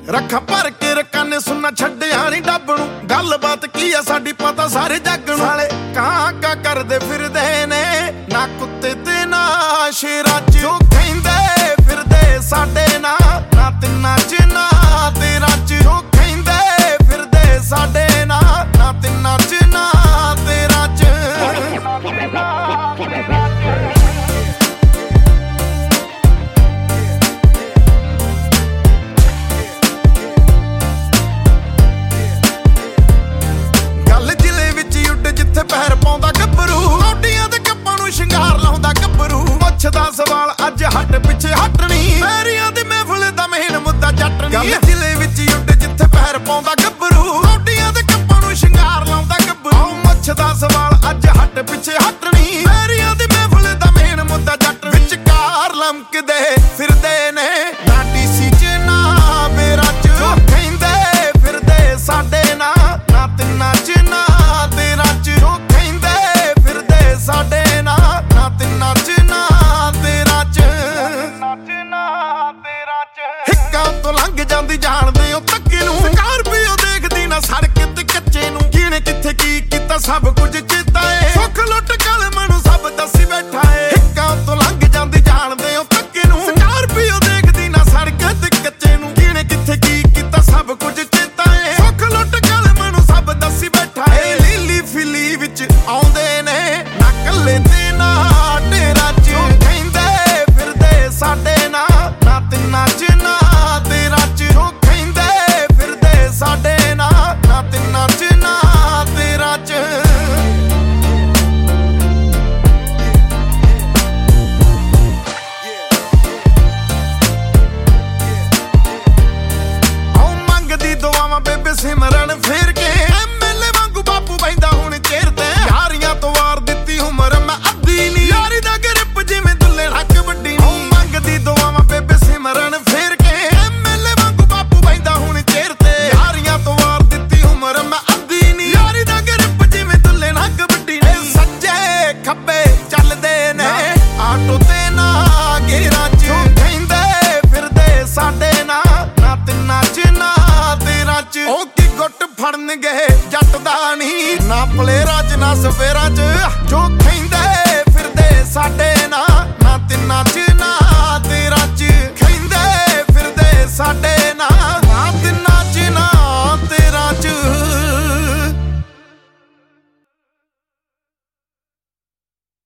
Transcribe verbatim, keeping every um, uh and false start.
ਰੱਖਾਂ ਭਰ ਕੇ ਰਕਾਨੇ ਸੁਣਨਾ ਛੱਡਿਆ ਨੀ ਡੱਬ ਨੂੰ। ਗੱਲਬਾਤ ਕੀ ਆ ਸਾਡੀ ਪਤਾ ਸਾਰੇ ਜੱਗ ਨੂੰ। ਸਾਲੇ ਕਾਂ ਕਾਂ ਕਰਦੇ ਫਿਰਦੇ ਨੇ ਨਾ ਕੁੱਤੇ ਤੇ ਨਾ ਸ਼ੇਰਾਂ ਚ। ਜੋ ਕਹਿੰਦੇ ਫਿਰਦੇ ਸਾਡੇ ਨਾ ਨਾ ਤਿੰਨਾਂ ਚ ਨਾ ਤੇਰਾਂ ਚ। ਜੋ ਕਹਿੰਦੇ ਫਿਰਦੇ ਸਾਡੇ ਨਾ ਨਾ ਤਿੰਨਾਂ ਚ ਨਾ ਤੇਰਾਂ ਚ। ਪੈਰ ਪਾਉਂਦਾ ਗੱਭਰੂ ਮੋਢੀਆਂ ਤੇ ਕੱਪਾਂ ਨੂੰ ਸ਼ਿੰਗਾਰ ਲਾਉਂਦਾ ਗੱਭਰੂ। ਪੁੱਛਦਾ ਸਵਾਲ ਅੱਜ ਹੱਟ ਪਿੱਛੇ ਹਟਣੀ ਪੈਰੀਆਂ ਦੀ ਮਹਿਫਲ ਦਾ ਮੇਨ ਮੁੱਦਾ ਜੱਟਣੀ। ਗੱਲ ਜ਼ਿਲ੍ਹੇ ਵਿੱਚ ਉੱਡ ਜਿੱਥੇ ਪੈਰ ਪਾਉਂਦਾ ਗੱਭਰੂ ਮੋਢੀਆਂ ਤੇ ਕੱਪਾਂ ਨੂੰ ਸ਼ਿੰਗਾਰ ਲਾਉਂਦਾ ਗੱਭਰੂ। ਪੁੱਛਦਾ ਸਵਾਲ ਅੱਜ ਹੱਟ ਪਿੱਛੇ ਹਟਣੀ ਪੈਰੀਆਂ ਦੀ ਮਹਿਫਲ ਦਾ ਮੇਨ ਮੁੱਦਾ ਜੱਟ। ਵਿਚਕਾਰ ਲਮਕਦੇ ਫਿਰਦੇ